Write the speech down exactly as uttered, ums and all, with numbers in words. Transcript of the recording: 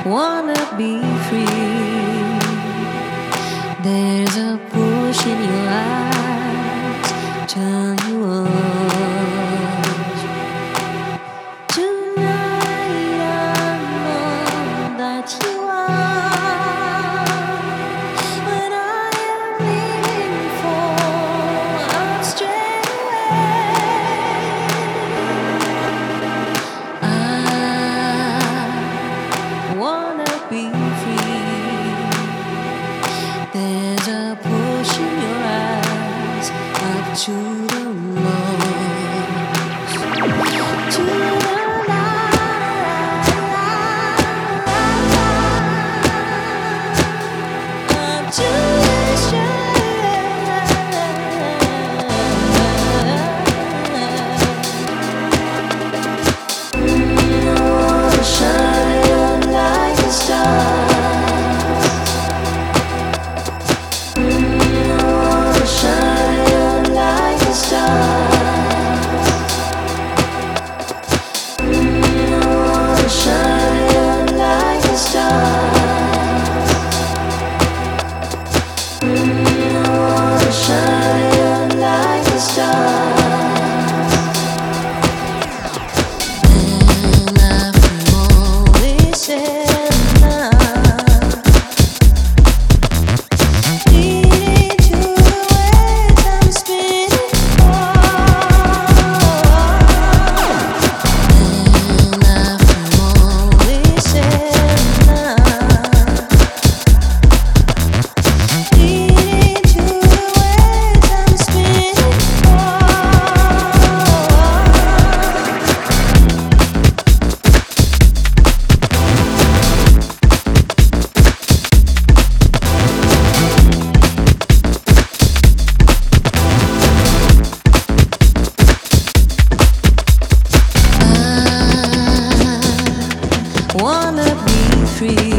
wanna be free. There's a push in your eyes, turn you on. Tonight I know that you are what I am living for. I'm straight away. I wanna be free. There's a push in your eyes up to the lows, to the light, up to the shine. Oh, shine like a star. Shine like a star. Shine like a star. Shine like a star. And after all is said and done, leading to the waves I'm spinning on. And after all is said and done, leading to the waves I'm spinning on. I wanna be free.